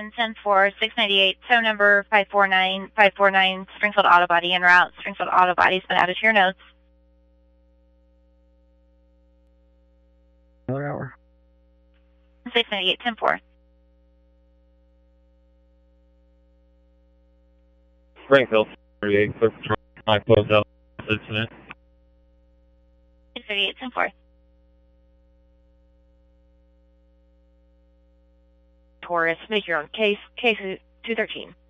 10-4, 698, tow number 549, Springfield Auto Body en route. Springfield Auto Body's been added to your notes. Another hour. 698, 10-4. Springfield 38, clear for my closed out incident. 638, 10-4. Taurus, make your own case 213.